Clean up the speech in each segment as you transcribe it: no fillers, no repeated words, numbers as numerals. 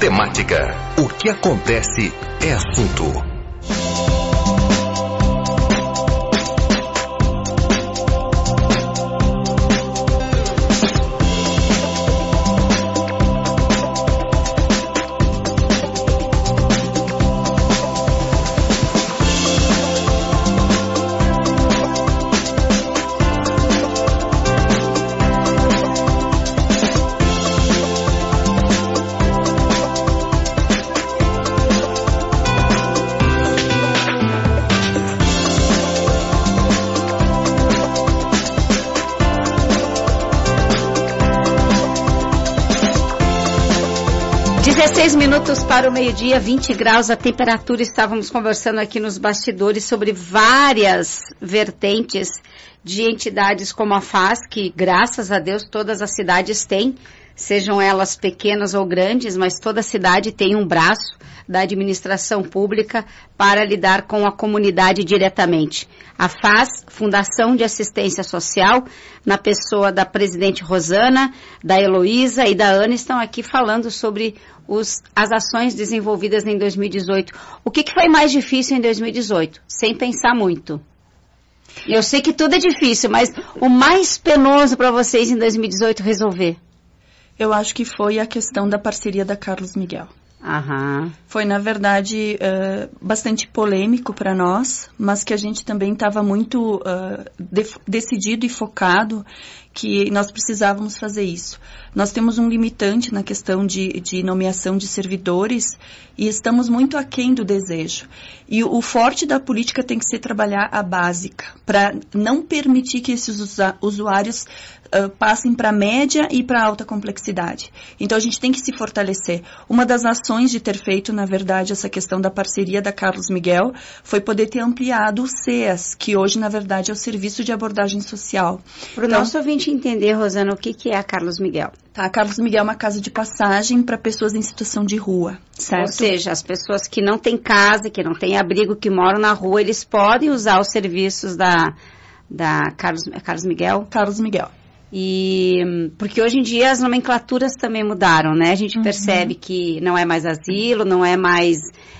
temática. O que acontece é assunto. Minutos para o meio-dia, 20 graus a temperatura. Estávamos conversando aqui nos bastidores sobre várias vertentes de entidades como a FAS, que graças a Deus todas as cidades têm, sejam elas pequenas ou grandes, mas toda cidade tem um braço da administração pública para lidar com a comunidade diretamente. A FAS, Fundação de Assistência Social, na pessoa da presidente Rosana, da Heloísa e da Ana, estão aqui falando sobre as ações desenvolvidas em 2018. O que foi mais difícil em 2018? Sem pensar muito. Eu sei que tudo é difícil, mas o mais penoso para vocês em 2018 resolver? Eu acho que foi a questão da parceria da Carlos Miguel. Aham. Foi, na verdade, bastante polêmico para nós, mas que a gente também estava muito decidido e focado que nós precisávamos fazer isso. Nós temos um limitante na questão de nomeação de servidores e estamos muito aquém do desejo. E o forte da política tem que ser trabalhar a básica, para não permitir que esses usuários passem para média e para alta complexidade. Então, a gente tem que se fortalecer. Uma das ações de ter feito, na verdade, essa questão da parceria da Carlos Miguel foi poder ter ampliado o CEAS, que hoje, na verdade, é o Serviço de Abordagem Social. Para o nosso ouvinte entender, Rosana, o que é a Carlos Miguel? Tá, a Carlos Miguel é uma casa de passagem para pessoas em situação de rua, certo? Ou seja, as pessoas que não têm casa, que não têm abrigo, que moram na rua, eles podem usar os serviços da Carlos Miguel? Carlos Miguel. E porque hoje em dia as nomenclaturas também mudaram, né? A gente percebe que não é mais asilo, não é mais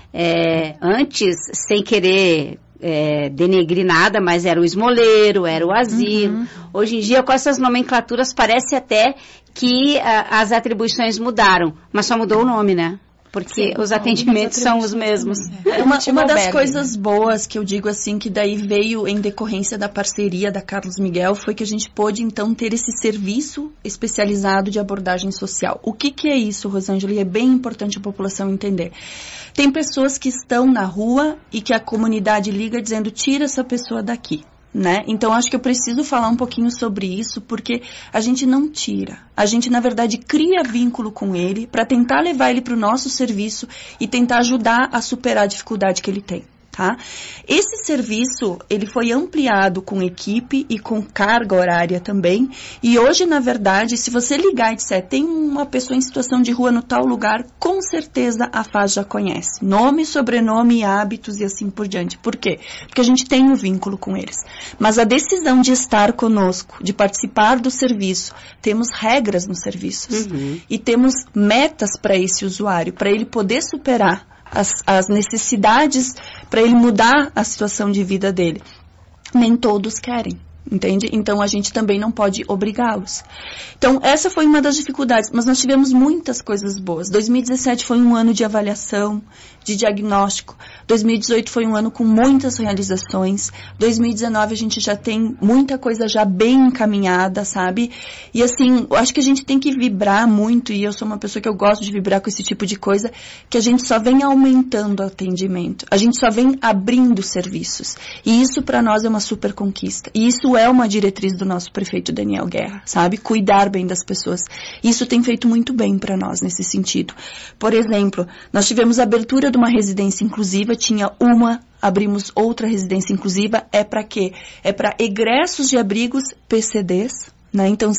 antes, sem querer denegrir nada, mas era o esmoleiro, era o asilo. Hoje em dia, com essas nomenclaturas, parece até que as atribuições mudaram, mas só mudou o nome, né? Porque os atendimentos são os mesmos. Uma das coisas boas que eu digo assim, que daí veio em decorrência da parceria da Carlos Miguel, foi que a gente pôde então ter esse serviço especializado de abordagem social. O que é isso, Rosângela? E é bem importante a população entender. Tem pessoas que estão na rua e que a comunidade liga dizendo, tira essa pessoa daqui. Né? Então, acho que eu preciso falar um pouquinho sobre isso, porque a gente não tira. A gente, na verdade, cria vínculo com ele para tentar levar ele para o nosso serviço e tentar ajudar a superar a dificuldade que ele tem. Tá? Esse serviço, ele foi ampliado com equipe e com carga horária também, e hoje, na verdade, se você ligar e disser, tem uma pessoa em situação de rua no tal lugar, com certeza a FAS já conhece. Nome, sobrenome, hábitos e assim por diante. Por quê? Porque a gente tem um vínculo com eles. Mas a decisão de estar conosco, de participar do serviço, temos regras nos serviços. E temos metas para esse usuário, para ele poder superar as necessidades, para ele mudar a situação de vida dele. Nem todos querem, entende? Então, a gente também não pode obrigá-los. Então, essa foi uma das dificuldades, mas nós tivemos muitas coisas boas. 2017 foi um ano de avaliação, de diagnóstico. 2018 foi um ano com muitas realizações. 2019 a gente já tem muita coisa já bem encaminhada, sabe? E assim, eu acho que a gente tem que vibrar muito, e eu sou uma pessoa que eu gosto de vibrar com esse tipo de coisa, que a gente só vem aumentando o atendimento. A gente só vem abrindo serviços. E isso para nós é uma super conquista. E isso é uma diretriz do nosso prefeito Daniel Guerra, sabe? Cuidar bem das pessoas. Isso tem feito muito bem para nós nesse sentido. Por exemplo, nós tivemos a abertura de uma residência inclusiva, tinha abrimos outra residência inclusiva, é para quê? É para egressos de abrigos PCDs, né? Então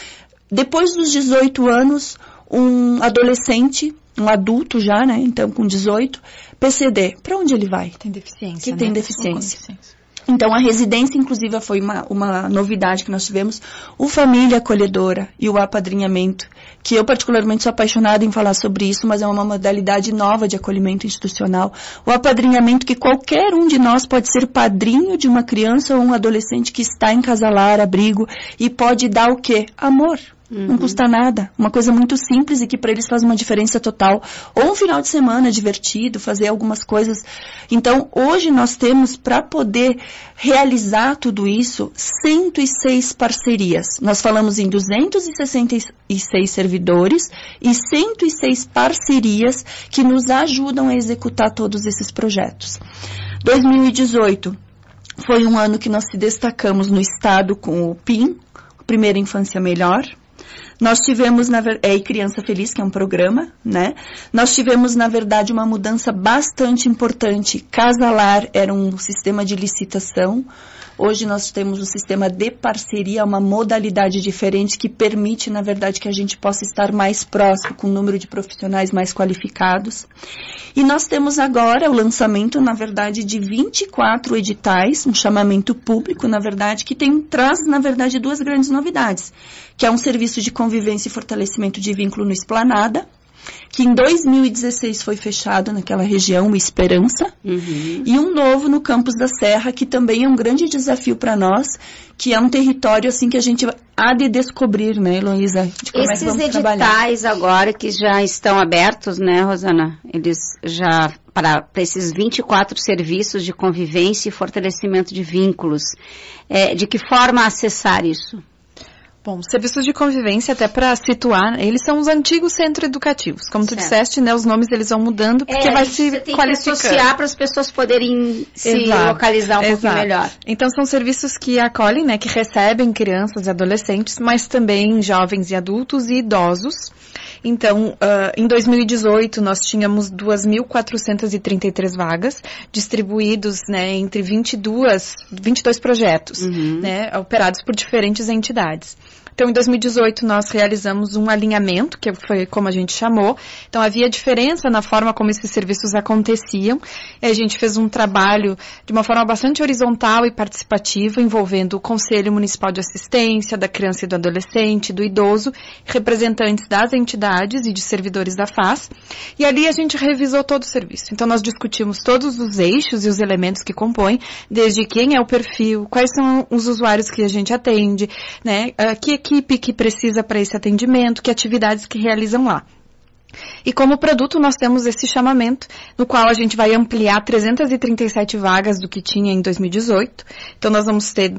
depois dos 18 anos, um adolescente, um adulto já, né? Então com 18, PCD, para onde ele vai? Tem deficiência, que tem deficiência. Então, a residência, inclusive, foi uma novidade que nós tivemos. O Família Acolhedora e o apadrinhamento, que eu particularmente sou apaixonada em falar sobre isso, mas é uma modalidade nova de acolhimento institucional. O apadrinhamento, que qualquer um de nós pode ser padrinho de uma criança ou um adolescente que está em casalar, abrigo, e pode dar o quê? Amor. Não custa nada. Uma coisa muito simples e que para eles faz uma diferença total. Ou um final de semana divertido, fazer algumas coisas. Então, hoje nós temos, para poder realizar tudo isso, 106 parcerias. Nós falamos em 266 servidores e 106 parcerias que nos ajudam a executar todos esses projetos. 2018 foi um ano que nós se destacamos no estado com o PIM, Primeira Infância Melhor. Nós tivemos, Criança Feliz, que é um programa, né? Nós tivemos, na verdade, uma mudança bastante importante. Casalar era um sistema de licitação. Hoje nós temos um sistema de parceria, uma modalidade diferente que permite, na verdade, que a gente possa estar mais próximo, com um número de profissionais mais qualificados. E nós temos agora o lançamento, na verdade, de 24 editais, um chamamento público, na verdade, que traz, na verdade, duas grandes novidades, que é um serviço de convivência e fortalecimento de vínculo no Esplanada, que em 2016 foi fechado naquela região, o Esperança, e um novo no Campos da Serra, que também é um grande desafio para nós, que é um território assim que a gente há de descobrir, né, Heloísa, de como é que vamos trabalhar. Esses editais agora que já estão abertos, né, Rosana, eles já, para esses 24 serviços de convivência e fortalecimento de vínculos, de que forma acessar isso? Bom, serviços de convivência, até para situar, eles são os antigos centros educativos. Como tu disseste, né, os nomes eles vão mudando, porque vai se qualificando. Tem que associar para as pessoas poderem se localizar um pouquinho melhor. Então, são serviços que acolhem, né, que recebem crianças e adolescentes, mas também jovens e adultos e idosos. Então, em 2018, nós tínhamos 2.433 vagas, distribuídos, né, entre 22 projetos, né, operados por diferentes entidades. Então, em 2018, nós realizamos um alinhamento, que foi como a gente chamou. Então, havia diferença na forma como esses serviços aconteciam. E a gente fez um trabalho de uma forma bastante horizontal e participativa, envolvendo o Conselho Municipal de Assistência, da Criança e do Adolescente, do Idoso, representantes das entidades e de servidores da FAS. E ali a gente revisou todo o serviço. Então, nós discutimos todos os eixos e os elementos que compõem, desde quem é o perfil, quais são os usuários que a gente atende, né, que equipe que precisa para esse atendimento, que atividades que realizam lá. E como produto nós temos esse chamamento, no qual a gente vai ampliar 337 vagas do que tinha em 2018. Então nós vamos ter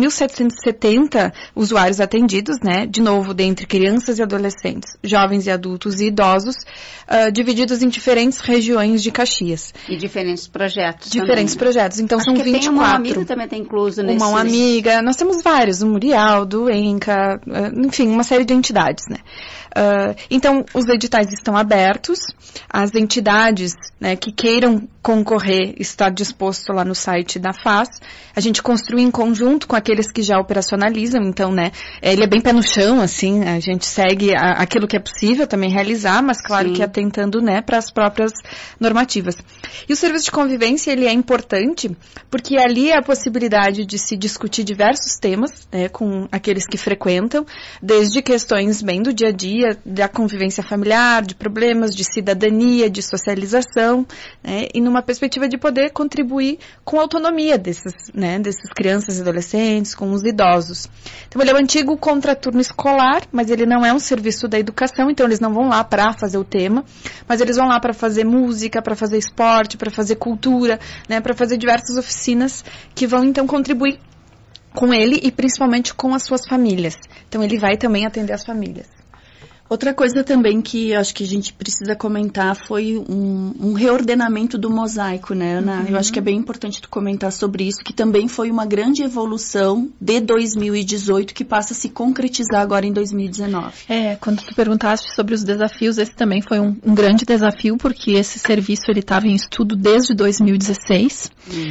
2.770 usuários atendidos, né? De novo, dentre crianças e adolescentes, jovens e adultos e idosos, divididos em diferentes regiões de Caxias. E diferentes projetos. Diferentes também, né? Projetos. Então acho são 24. Tem uma amiga também está incluso nesse. Uma amiga. Nós temos vários, o Murial, do ENCA, enfim, uma série de entidades, né? Então, os editais estão abertos, as entidades, né, que queiram concorrer, está disposto lá no site da FAS. A gente construi em conjunto com aqueles que já operacionalizam, então, né, ele é bem pé no chão, assim, a gente segue aquilo que é possível também realizar, mas claro que atentando, né, para as próprias normativas. E o serviço de convivência, ele é importante, porque ali é a possibilidade de se discutir diversos temas, né, com aqueles que frequentam, desde questões bem do dia a dia, da convivência familiar, de problemas de cidadania, de socialização, né, e numa perspectiva de poder contribuir com a autonomia dessas crianças e adolescentes, com os idosos. Então, ele é o antigo contraturno escolar, mas ele não é um serviço da educação, então eles não vão lá para fazer o tema, mas eles vão lá para fazer música, para fazer esporte, para fazer cultura, né, para fazer diversas oficinas que vão, então, contribuir com ele e principalmente com as suas famílias. Então, ele vai também atender as famílias. Outra coisa também que acho que a gente precisa comentar foi um reordenamento do mosaico, né, Ana? Eu acho que é bem importante tu comentar sobre isso, que também foi uma grande evolução de 2018 que passa a se concretizar agora em 2019. Quando tu perguntaste sobre os desafios, esse também foi um grande desafio, porque esse serviço ele estava em estudo desde 2016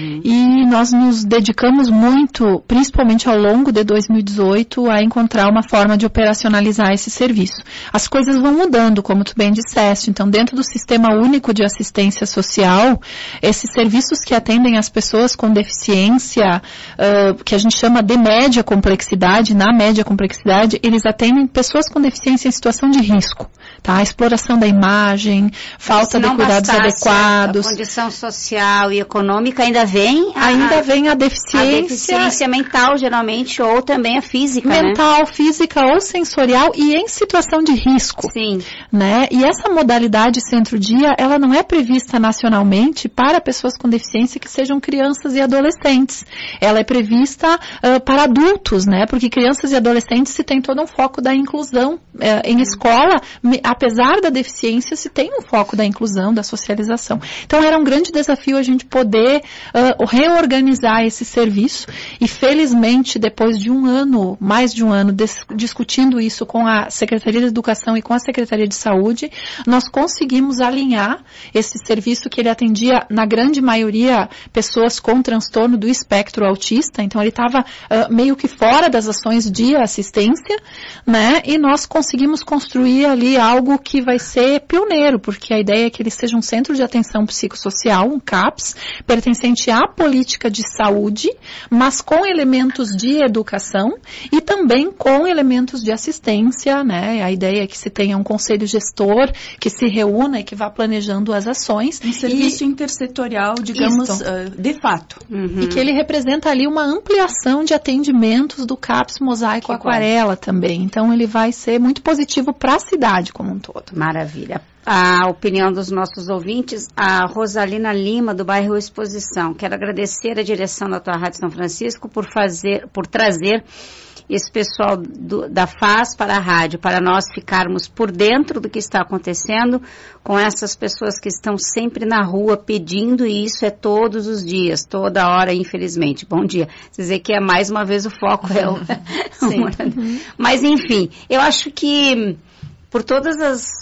e nós nos dedicamos muito, principalmente ao longo de 2018, a encontrar uma forma de operacionalizar esse serviço. as coisas vão mudando, como tu bem disseste. Então, dentro do Sistema Único de Assistência Social, esses serviços que atendem as pessoas com deficiência, que a gente chama de média complexidade, na média complexidade, eles atendem pessoas com deficiência em situação de risco. Tá? A exploração da imagem, falta de cuidados adequados. A condição social e econômica ainda vem a deficiência mental, geralmente, ou também a física, mental, né? Física ou sensorial e em situação de risco. Sim. Né? E essa modalidade centro-dia, ela não é prevista nacionalmente para pessoas com deficiência que sejam crianças e adolescentes. Ela é prevista para adultos, né? Porque crianças e adolescentes se tem todo um foco da inclusão. Em escola, apesar da deficiência, se tem um foco da inclusão, da socialização. Então, era um grande desafio a gente poder reorganizar esse serviço e, felizmente, depois de mais de um ano, discutindo isso com a Secretaria de Educação e com a Secretaria de Saúde, nós conseguimos alinhar esse serviço que ele atendia, na grande maioria, pessoas com transtorno do espectro autista. Então, ele estava meio que fora das ações de assistência, né? E nós conseguimos construir ali algo que vai ser pioneiro, porque a ideia é que ele seja um centro de atenção psicossocial, um CAPS, pertencente à política de saúde, mas com elementos de educação e também com elementos de assistência, né? A ideia é que se tenha um conselho gestor que se reúna e que vá planejando as ações. Um serviço intersetorial, digamos, de fato. Uhum. E que ele representa ali uma ampliação de atendimentos do CAPS Mosaico Aquarela também. Então, ele vai ser muito positivo para a cidade como um todo. Maravilha. A opinião dos nossos ouvintes, a Rosalina Lima, do bairro Exposição. Quero agradecer a direção da tua Rádio São Francisco por trazer esse pessoal da FAS para a rádio, para nós ficarmos por dentro do que está acontecendo com essas pessoas que estão sempre na rua pedindo, e isso é todos os dias, toda hora, infelizmente. Bom dia. Dizer que mais uma vez o foco é o... Sim. Mas, enfim, eu acho que por todos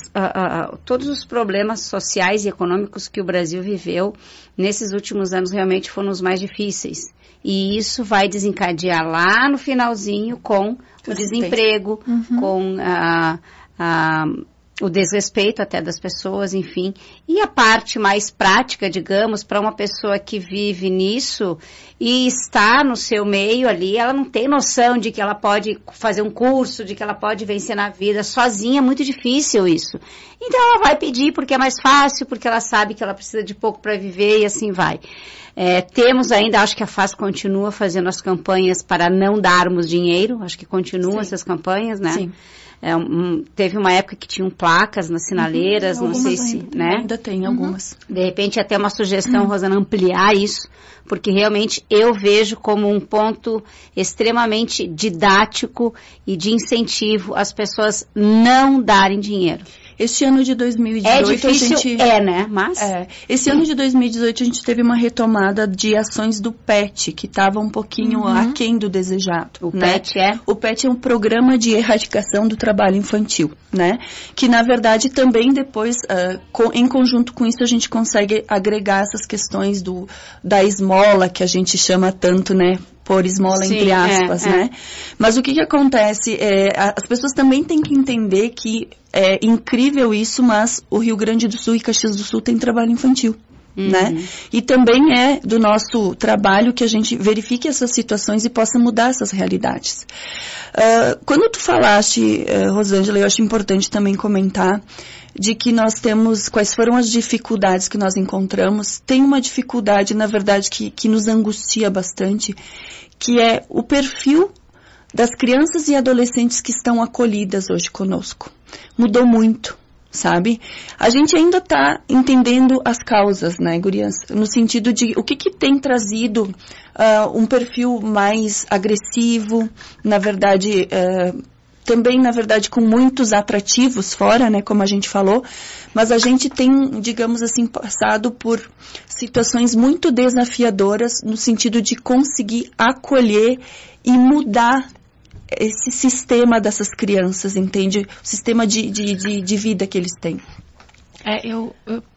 os problemas sociais e econômicos que o Brasil viveu, nesses últimos anos realmente foram os mais difíceis. E isso vai desencadear lá no finalzinho com o desemprego, com o desrespeito até das pessoas, enfim. E a parte mais prática, digamos, para uma pessoa que vive nisso e está no seu meio ali, ela não tem noção de que ela pode fazer um curso, de que ela pode vencer na vida sozinha, é muito difícil isso. Então ela vai pedir porque é mais fácil, porque ela sabe que ela precisa de pouco para viver e assim vai. Temos ainda, acho que a FAS continua fazendo as campanhas para não darmos dinheiro, acho que continuam essas campanhas, né? Sim. Teve uma época que tinham placas nas sinaleiras, não sei se, né? Ainda tem algumas. De repente, até uma sugestão, Rosana, ampliar isso, porque realmente eu vejo como um ponto extremamente didático e de incentivo às pessoas não darem dinheiro. Este ano de 2018, difícil, né? Mas... Esse ano de 2018 a gente teve uma retomada de ações do PET, que estava um pouquinho aquém do desejado. O PET O PET é um programa de erradicação do trabalho infantil, né? Que na verdade também depois, em conjunto com isso, a gente consegue agregar essas questões da esmola, que a gente chama tanto, né? Por esmola, sim, entre aspas, né? Mas o que acontece? As pessoas também têm que entender que é incrível isso, mas o Rio Grande do Sul e Caxias do Sul tem trabalho infantil, né? E também é do nosso trabalho que a gente verifique essas situações e possa mudar essas realidades. Quando tu falaste, Rosângela, eu acho importante também comentar de que nós temos, quais foram as dificuldades que nós encontramos. Tem uma dificuldade, na verdade, que nos angustia bastante, que é o perfil das crianças e adolescentes que estão acolhidas hoje conosco. Mudou muito, sabe? A gente ainda está entendendo as causas, né, gurias? No sentido de o que tem trazido um perfil mais agressivo, na verdade... também, na verdade, com muitos atrativos fora, né, como a gente falou, mas a gente tem, digamos assim, passado por situações muito desafiadoras no sentido de conseguir acolher e mudar esse sistema dessas crianças, entende? O sistema de vida que eles têm.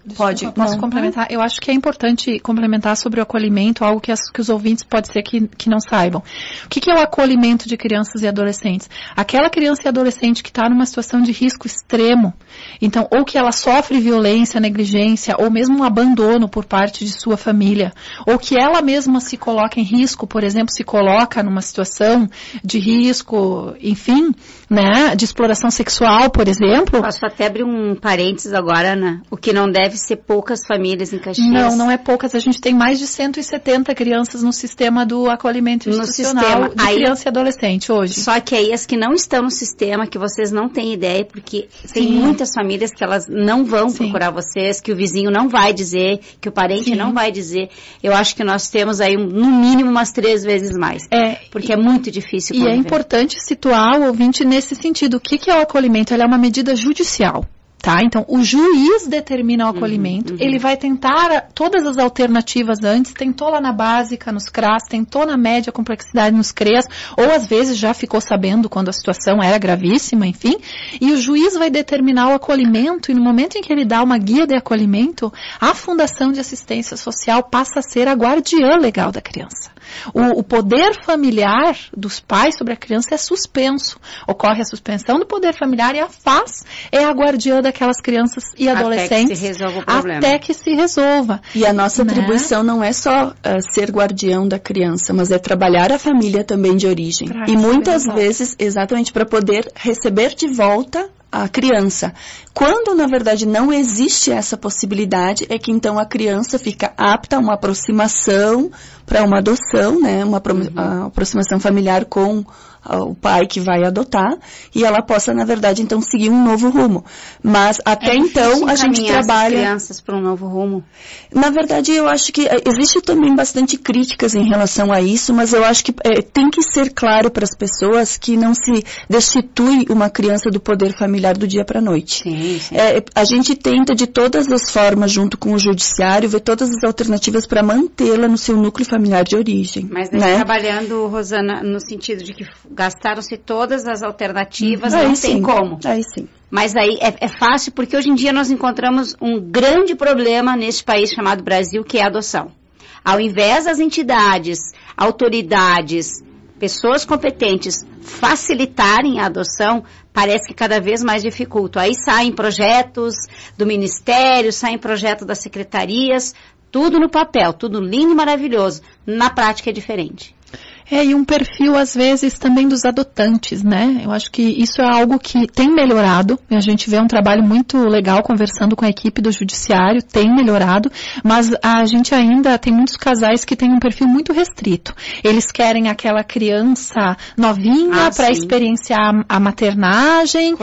Posso complementar? Eu acho que é importante complementar sobre o acolhimento, algo que os ouvintes pode ser que não saibam. O que é o acolhimento de crianças e adolescentes? Aquela criança e adolescente que está numa situação de risco extremo, então, ou que ela sofre violência, negligência, ou mesmo um abandono por parte de sua família, ou que ela mesma se coloca em risco, por exemplo, se coloca numa situação de risco, enfim, né, de exploração sexual, por exemplo. Posso até abrir um parênteses agora, Ana? O que não deve ser poucas famílias em Caxias. Não é poucas. A gente tem mais de 170 crianças no sistema do acolhimento institucional de criança e adolescente hoje. Só que aí as que não estão no sistema, que vocês não têm ideia, porque tem muitas famílias que elas não vão procurar vocês, que o vizinho não vai dizer, que o parente não vai dizer. Eu acho que nós temos aí, no mínimo, umas 3 vezes mais. Porque é muito difícil conviver. E é importante situar o ouvinte nesse sentido. O que é o acolhimento? Ele é uma medida judicial. Tá? Então, o juiz determina o acolhimento, ele vai tentar todas as alternativas antes, tentou lá na básica, nos CRAS, tentou na média complexidade nos CREAS, ou às vezes já ficou sabendo quando a situação era gravíssima, enfim, e o juiz vai determinar o acolhimento, e no momento em que ele dá uma guia de acolhimento, a Fundação de Assistência Social passa a ser a guardiã legal da criança. O poder familiar dos pais sobre a criança é suspenso. Ocorre a suspensão do poder familiar e a FAS é a guardiã daquelas crianças e adolescentes até que se resolva. E a nossa atribuição não é só ser guardião da criança, mas é trabalhar a família também de origem. E muitas vezes, exatamente para poder receber de volta a criança. Quando, na verdade, não existe essa possibilidade, é que então a criança fica apta a uma aproximação para uma adoção, né? Uma aproximação familiar com o pai que vai adotar, e ela possa, na verdade, então, seguir um novo rumo. Mas, até então, a gente trabalha... as crianças para um novo rumo? Na verdade, eu acho que existe também bastante críticas em relação a isso, mas eu acho que tem que ser claro para as pessoas que não se destitui uma criança do poder familiar do dia para a noite. Sim. A gente tenta, de todas as formas, junto com o judiciário, ver todas as alternativas para mantê-la no seu núcleo familiar de origem. Mas daí, trabalhando, Rosana, no sentido de que gastaram-se todas as alternativas, não tem como. Aí sim. Mas aí é fácil, porque hoje em dia nós encontramos um grande problema neste país chamado Brasil, que é a adoção. Ao invés das entidades, autoridades, pessoas competentes facilitarem a adoção, parece que cada vez mais dificulta. Aí saem projetos do Ministério, saem projetos das secretarias, tudo no papel, tudo lindo e maravilhoso. Na prática é diferente. E um perfil, às vezes, também dos adotantes, né? Eu acho que isso é algo que tem melhorado. A gente vê um trabalho muito legal conversando com a equipe do judiciário, tem melhorado, mas a gente ainda tem muitos casais que têm um perfil muito restrito. Eles querem aquela criança novinha para experienciar a maternagem,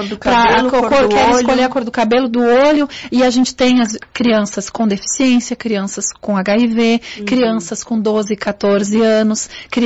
querem escolher a cor do cabelo, do olho, e a gente tem as crianças com deficiência, crianças com HIV, crianças com 12, 14 anos,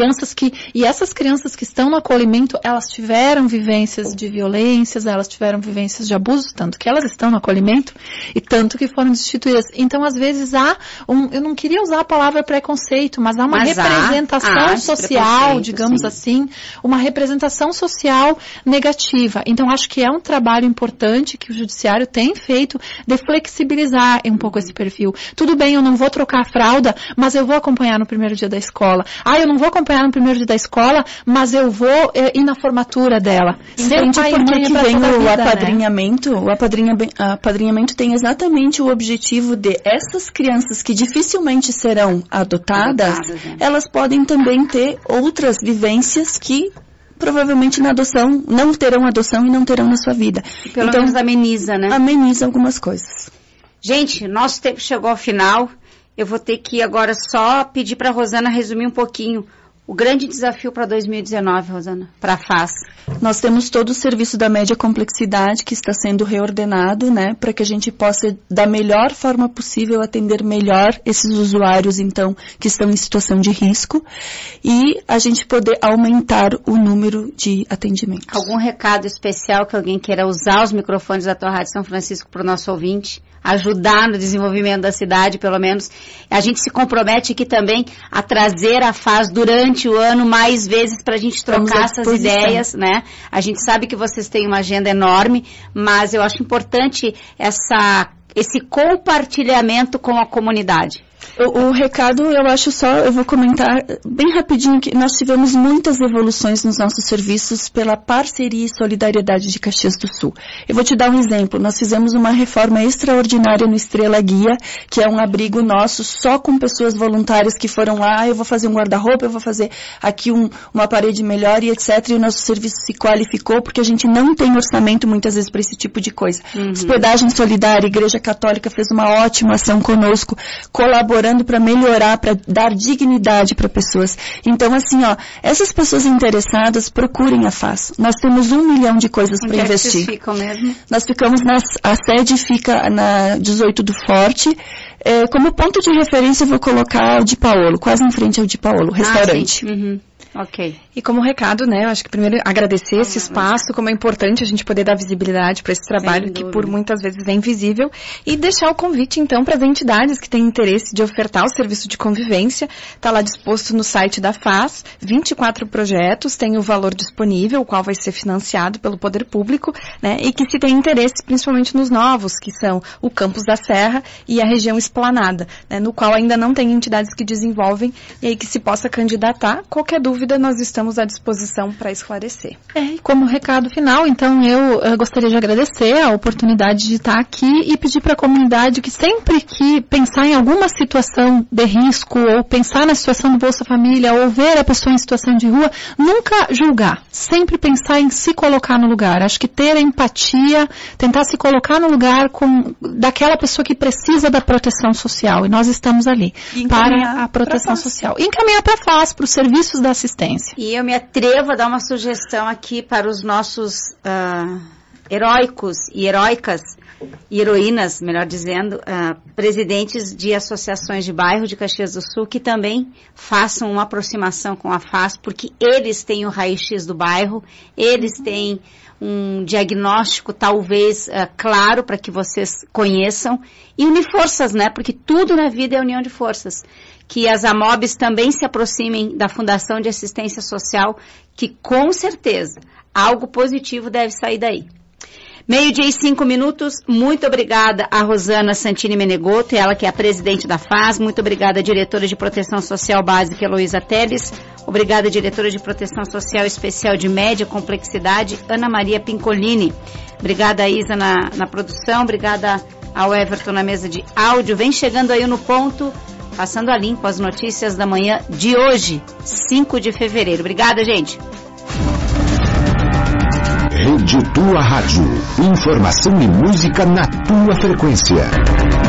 e essas crianças que estão no acolhimento, elas tiveram vivências de violências, elas tiveram vivências de abuso, tanto que elas estão no acolhimento e tanto que foram destituídas. Então, às vezes, eu não queria usar a palavra preconceito, mas há uma representação social, digamos assim, uma representação social negativa. Então, acho que é um trabalho importante que o judiciário tem feito de flexibilizar um pouco esse perfil. Tudo bem, eu não vou trocar a fralda, mas eu vou acompanhar no primeiro dia da escola. Eu não vou acompanhar no primeiro dia da escola, mas eu vou ir na formatura dela. Entende por que vem o apadrinhamento? Né? O apadrinhamento tem exatamente o objetivo de essas crianças que dificilmente serão adotadas, elas podem também ter outras vivências que provavelmente na adoção, não terão adoção e não terão na sua vida. E pelo menos ameniza, né? Ameniza algumas coisas. Gente, nosso tempo chegou ao final. Eu vou ter que agora só pedir para a Rosana resumir um pouquinho o grande desafio para 2019, Rosana, para a FAS. Nós temos todo o serviço da média complexidade que está sendo reordenado, né, para que a gente possa, da melhor forma possível, atender melhor esses usuários, então, que estão em situação de risco, e a gente poder aumentar o número de atendimentos. Algum recado especial que alguém queira usar os microfones da tua Rádio São Francisco para o nosso ouvinte? ajudar no desenvolvimento da cidade, pelo menos. A gente se compromete aqui também a trazer a FAS durante o ano mais vezes para a gente trocar essas ideias, né? A gente sabe que vocês têm uma agenda enorme, mas eu acho importante esse compartilhamento com a comunidade. O recado, eu vou comentar bem rapidinho que nós tivemos muitas evoluções nos nossos serviços pela parceria e solidariedade de Caxias do Sul. Eu vou te dar um exemplo. Nós fizemos uma reforma extraordinária no Estrela Guia, que é um abrigo nosso só com pessoas voluntárias que foram lá, eu vou fazer um guarda-roupa, eu vou fazer aqui uma parede melhor e etc. E o nosso serviço se qualificou porque a gente não tem orçamento muitas vezes para esse tipo de coisa. Hospedagem solidária, Igreja Católica fez uma ótima ação conosco, colaborando para melhorar, para dar dignidade para pessoas. Então, assim, essas pessoas interessadas, procurem a FAS. Nós temos 1 milhão de coisas para investir. Vocês ficam mesmo? Nós ficamos a sede fica na 18 do Forte. Como ponto de referência, eu vou colocar o Di Paolo, quase em frente ao Di Paolo, restaurante. Ok. E como recado, né, eu acho que primeiro agradecer esse espaço, como é importante a gente poder dar visibilidade para esse trabalho que por muitas vezes é invisível, e deixar o convite então para as entidades que têm interesse de ofertar o serviço de convivência. Está lá disposto no site da FAS, 24 projetos, tem o valor disponível, o qual vai ser financiado pelo poder público, né, e que se tem interesse principalmente nos novos, que são o Campus da Serra e a região Esplanada, né, no qual ainda não tem entidades que desenvolvem, e aí que se possa candidatar. Qualquer dúvida nós estamos à disposição para esclarecer. E como recado final, então, eu gostaria de agradecer a oportunidade de estar aqui e pedir para a comunidade que sempre que pensar em alguma situação de risco, ou pensar na situação do Bolsa Família, ou ver a pessoa em situação de rua, nunca julgar. Sempre pensar em se colocar no lugar. Acho que ter empatia, tentar se colocar no lugar daquela pessoa que precisa da proteção social. E nós estamos ali para a proteção social. E encaminhar para a FAS, para os serviços da assistência. E eu me atrevo a dar uma sugestão aqui para os nossos heróicos e heróicas, e heroínas, melhor dizendo, presidentes de associações de bairro de Caxias do Sul, que também façam uma aproximação com a FAS, porque eles têm o raio-x do bairro, eles têm um diagnóstico talvez claro para que vocês conheçam, e unir forças, né? Porque tudo na vida é união de forças. Que as AMOBs também se aproximem da Fundação de Assistência Social, que com certeza algo positivo deve sair daí. 12:05, muito obrigada a Rosana Santini Menegotto, ela que é a presidente da FAS, muito obrigada a diretora de Proteção Social Básica, Heloísa Teles, obrigada a diretora de Proteção Social Especial de Média Complexidade, Ana Maria Pincolini, obrigada a Isa na produção, obrigada ao Everton na mesa de áudio, vem chegando aí no ponto, passando a limpo as notícias da manhã de hoje, 5 de fevereiro. Obrigada, gente. Rede Tua Rádio. Informação e música na tua frequência.